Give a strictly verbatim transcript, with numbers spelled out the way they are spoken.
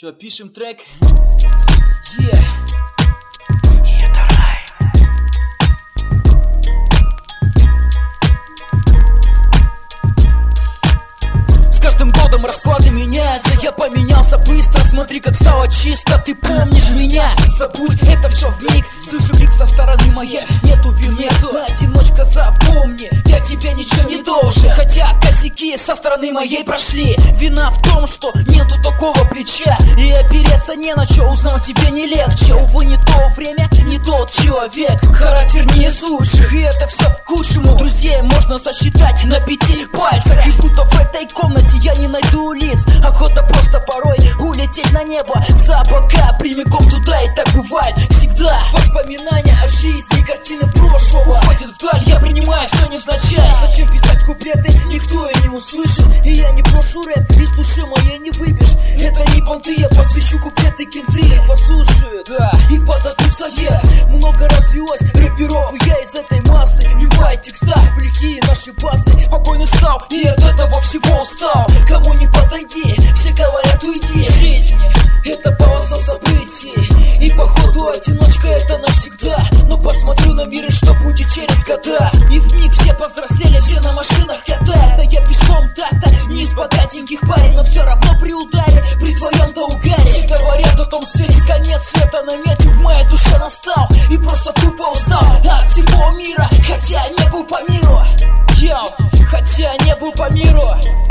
Че, пишем трек? Yeah. И это рай. С каждым годом расклады меняются. Я поменялся быстро, смотри, как стало чисто. Ты помнишь меня? Забудь это все вмиг. Слышу крик со стороны моей. Нету вины, одиночка, запомни, я тебе ничего не должен. Хотя косяки со стороны моей прошли. Вина в том, что нету такого плеча, и опереться не на что. Узнал, тебе не легче. Увы, не то время, не тот человек. Характер не из лучших, и это все к худшему. Друзей можно сосчитать на пяти пальцах. И будто в этой комнате я не найду лиц. Охота просто порой улететь на небо за облака, прямиком туда, и так бывает всегда. Воспоминания о жизни, картины прошлого уходят вдаль, я принимаю все невзначай. Зачем писать куплеты, никто и не услышит. И я не брошу рэп, из души моей не выбьешь. Это не понты, я посвящу куплеты, кенты послушают, да, и подадут совет. Много развелось рэперов, и я из этой массы вливаю текста в лихие наши басы. Спокойно стал, и от этого всего устал. Кому не подойди, все говорят уйди. Жизнь — это полоса событий, и походу одиночка — это навсегда. Но посмотрю на мир, и что будет через года. И вмиг все повзрослели, все на машинах катают. А я пешком так-то не из богатеньких парень, но все равно при ударе, при твоем-то угаре. Все говорят о том свете, конец света наметил, в моей душе настал. И просто тупо устал от всего мира, хотя не был по миру. Йоу, хотя не был по миру.